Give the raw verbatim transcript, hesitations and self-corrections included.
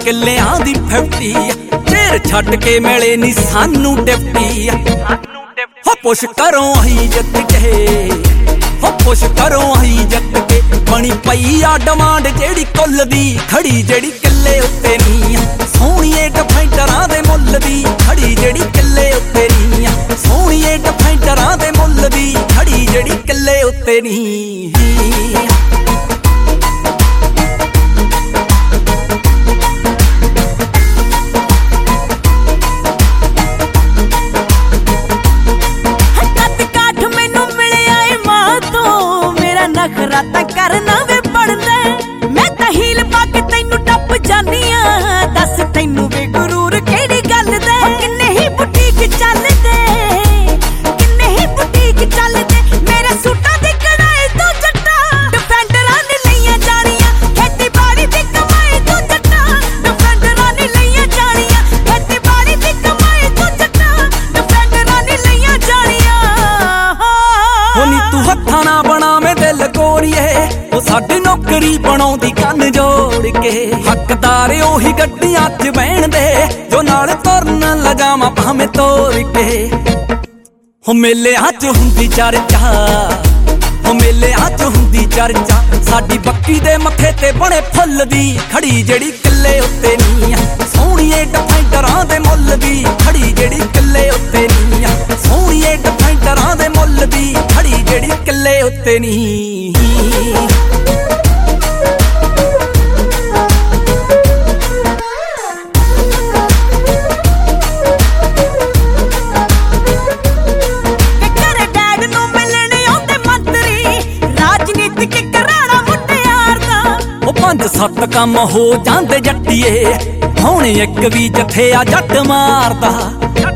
ਕਿੱਲਿਆਂ ਦੀ ਫਿਫਟੀ ਚੇਰ ਛੱਡ ਕੇ ਮਿਲੇ ਨੀ ਸਾਨੂੰ ਡਿਫਟੀ ਹੋ ਪੁਸ਼ ਕਰੋ ਅਸੀਂ ਜਿੱਤ ਕੇ ਹੋ ਪੁਸ਼ ਕਰੋ ਅਸੀਂ ਜਿੱਤ ਕੇ ਬਣੀ ਪਈ ਆ ਡਿਮਾਂਡ ਜਿਹੜੀ ਕੁੱਲ ਦੀ ਖੜੀ ਜਿਹੜੀ ਕਿੱਲੇ ਉੱਤੇ ਨੀ ਸੋਹਣੀਏ ਡਿਫੈਂਡਰਾਂ ਦੇ ਮੁੱਲ ਦੀ ਖੜੀ ਜਿਹੜੀ ਕਿੱਲੇ ਉੱਤੇ ਨੀ ਸੋਹਣੀਏ ਡਿਫੈਂਡਰਾਂ ਦੇ ਮੁੱਲ ਦੀ ਖੜੀ ਜਿਹੜੀ ਕਿੱਲੇ ਉੱਤੇ ਨੀ ਨਖਰਾ ਤਾਂ ਕਰਨਾ ਵੇ ਪੜਦਾ ਮੈਂ ਤਾਂ ਹੀਲ ਪਾ ਕੇ ਤੈਨੂੰ ਟੱਪ ਜਾਨੀ ਆ ਦੱਸ ਤੈਨੂੰ ਵੇ ਗੁਰੂਰ ਕਿਹੜੀ ਗੱਲ ਦਾ ਕਿੰਨੇ ਹੀ ਬੁਟੀਕ ਚੱਲਦੇ ਕਿੰਨੇ ਹੀ ਬੁਟੀਕ ਚੱਲਦੇ ਮੇਰੇ ਸੂਟਾਂ ਦੀ ਕਢਾਈ ਤੋਂ ਜੱਟਾ ਡਿਫੈਂਡਰਾਂ ਨੇ ਲਈਆਂ ਜਾਣੀਆਂ ਖੇਤੀਬਾੜੀ ਦੀ ਕਮਾਈ ਤੋਂ ਜੱਟਾ ਡਿਫੈਂਡਰਾਂ ਨੇ ਲਈਆਂ ਜਾਣੀਆਂ ਖੇਤੀਬਾੜੀ ਦੀ ਕਮਾਈ ਤੋਂ ਜੱਟਾ ਡਿਫੈਂਡਰਾਂ ਨੇ ਲਈਆਂ ਜਾਣੀਆਂ ਹੋ ਨੀ ਤੂੰ ਹੱਥਾਂ ਨਾ ਬਣਾਵੇਂ ਦਿਲ ਗੋਰੀਏ ਉਹ ਸਾਡੀ ਨੌਕਰੀ ਬਣਾਉਂਦੀ ਕੰਨ ਜੋੜ ਕੇ ਹੱਕਦਾਰ ਉਹੀ ਗੱਡੀਆਂ 'ਚ ਬਹਿਣ ਦੇ ਜੋ ਨਾਲ ਤੁਰਨ ਲਜਾਵਾਂ ਭਾਵੇਂ ਤੋਰ ਕੇ ਹੋ ਮੇਲਿਆਂ 'ਚ ਹੁੰਦੀ ਚਰਚਾ ਹੋ ਮੇਲਿਆਂ 'ਚ ਹੁੰਦੀ ਚਰਚਾ ਸਾਡੀ ਬੱਕੀ ਦੇ ਮੱਥੇ ਤੇ ਬਣੇ ਫੁੱਲ ਦੀ ਖੜੀ ਜਿਹੜੀ ਕਿੱਲੇ ਉੱਤੇ ਨੀ ਸੋਹਣੀਏ ਡਿਫੈਂਡਰਾਂ ਦੇ ਮੁੱਲ ਦੀ ਖੜੀ ਜਿਹੜੀ ਕਿੱਲੇ ਉੱਤੇ ਨੀ ਸੋਹਣੀਏ ਡਿਫੈਂਡਰਾਂ ਦੇ ਮੁੱਲ ਦੀ ਖੜੀ ਜਿਹੜੀ ਕਿੱਲੇ ਉੱਤੇ ਨੀ ਪੰਜ ਸੱਤ ਕੰਮ ਹੋ ਜਾਂਦੇ ਜੱਟੀਏ ਹੁਣ ਇੱਕ ਵੀ ਜੱਥੇ ਆ ਜੱਟ ਮਾਰਦਾ